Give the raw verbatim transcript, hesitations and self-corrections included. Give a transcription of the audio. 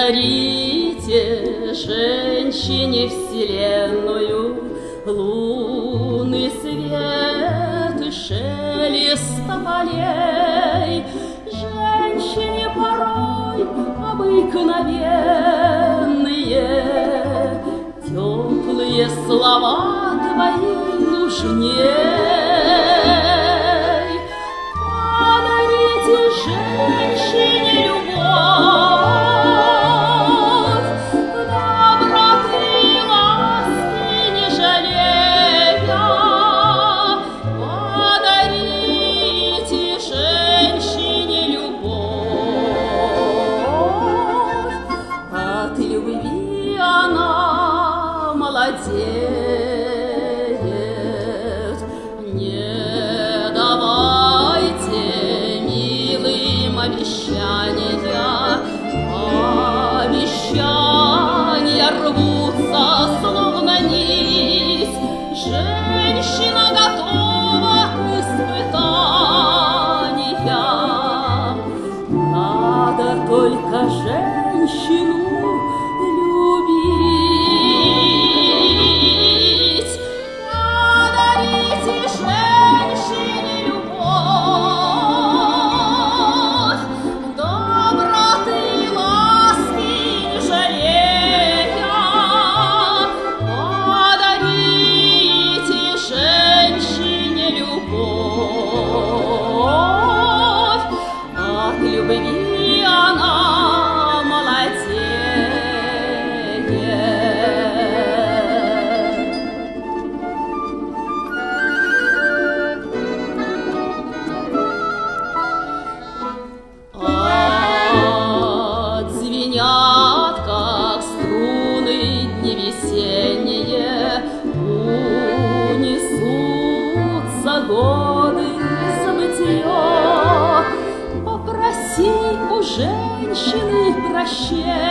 Подарите женщине вселенную лунный свет и шелест полей. Женщине порой обыкновенные теплые слова твои нужней. Подарите женщине любовь, доброты и ласки не жалея. Подарите женщине любовь, от любви она молодеет. Не давайте милым обещания, обещания рвутся, словно нить. Женщина готова к испытаниям, надо только женщину любить. Подарите женщине любовь, доброты и ласки не жалея. Подарите женщине любовь, от любви она молодеет. Отзвенят, как струны, дни весенние, унесутся годы забытье. Попроси у женщины прощения.